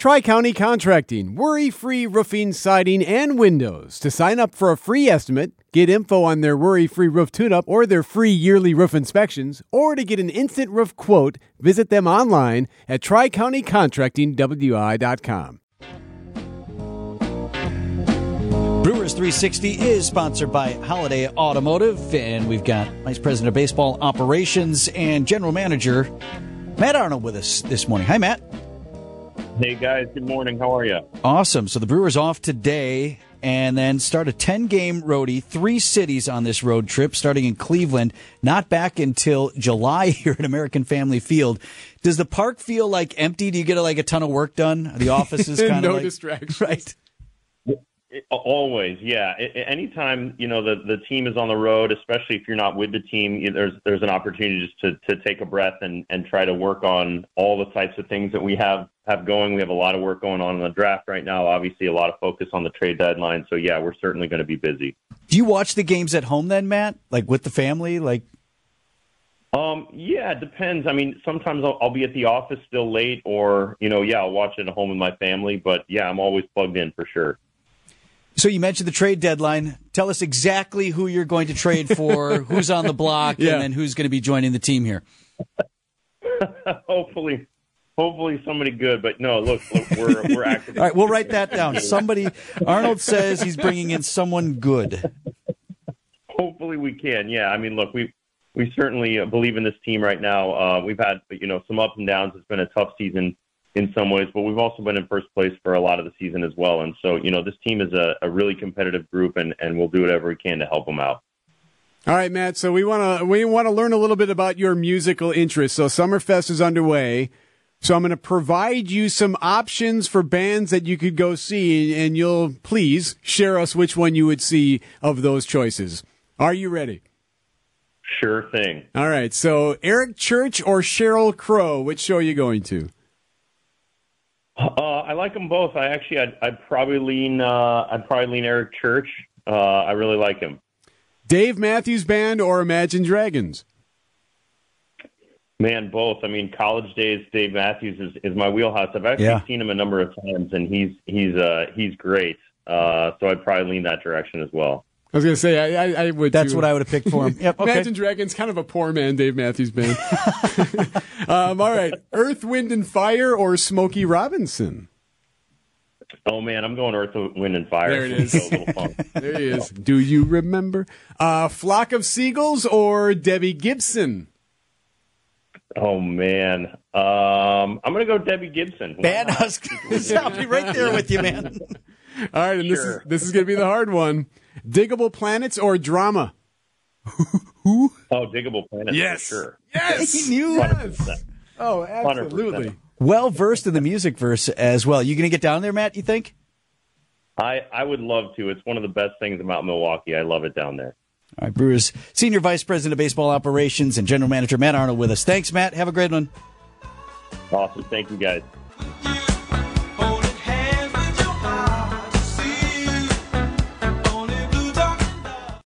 Tri-County Contracting, worry-free roofing, siding, and windows. To sign up for a free estimate, get info on their worry-free roof tune-up or their free yearly roof inspections, or to get an instant roof quote, visit them online at tricountycontractingwi.com. Brewers 360 is sponsored by Holiday Automotive, and we've got Vice President of Baseball Operations and General Manager Matt Arnold with us this morning. Hi, Matt. Hey, guys. Good morning. How are you? Awesome. So the Brewers off today and then start a 10-game roadie, 3 cities on this road trip, starting in Cleveland, not back until July here at American Family Field. Does the park feel like empty? Do you get a ton of work done? The office is kind of no distractions. Right. Always, yeah. Anytime, the team is on the road, especially if you're not with the team, there's an opportunity just to take a breath and try to work on all the types of things that we have going. We have a lot of work going on in the draft right now. Obviously, a lot of focus on the trade deadline. So, yeah, we're certainly going to be busy. Do you watch the games at home then, Matt? Like with the family? Yeah, it depends. I mean, sometimes I'll be at the office still late or, I'll watch it at home with my family. But, yeah, I'm always plugged in for sure. So you mentioned the trade deadline. Tell us exactly who you're going to trade for, who's on the block, and then who's going to be joining the team here. Hopefully somebody good. But no, look, we're active. All right, we'll write that down. Arnold says he's bringing in someone good. Hopefully we can. Yeah, I mean, look, we certainly believe in this team right now. We've had some ups and downs. It's been a tough season in some ways, but we've also been in first place for a lot of the season as well. And so, this team is a really competitive group, and we'll do whatever we can to help them out. All right, Matt. So we want to learn a little bit about your musical interests. So Summerfest is underway. So I'm going to provide you some options for bands that you could go see, and you'll please share us which one you would see of those choices. Are you ready? Sure thing. All right. So Eric Church or Sheryl Crow, which show are you going to? I like them both. I'd probably lean Eric Church. I really like him. Dave Matthews Band or Imagine Dragons? Man, both. I mean, college days, Dave Matthews is my wheelhouse. I've actually seen him a number of times, and he's great. So I'd probably lean that direction as well. I was going to say, I would. That's too. What I would have picked for him. Yep, okay. Imagine Dragons, kind of a poor man, Dave Matthews Band. All right. Earth, Wind, and Fire or Smokey Robinson? Oh, man, I'm going Earth, Wind, and Fire. There it is. A little fun. There he is. Do you remember? Flock of Seagulls or Debbie Gibson? Oh, man. I'm going to go Debbie Gibson. Man, I'll be right there with you, man. All right, and this is going to be the hard one. Diggable Planets or Drama? Who? Oh, Diggable Planets, yes. for sure. Yes! He knew. 100%. Oh, absolutely. 100%. Well-versed in the music verse as well. You going to get down there, Matt, you think? I would love to. It's one of the best things about Milwaukee. I love it down there. All right, Brewers Senior Vice President of Baseball Operations and General Manager Matt Arnold with us. Thanks, Matt. Have a great one. Awesome. Thank you, guys.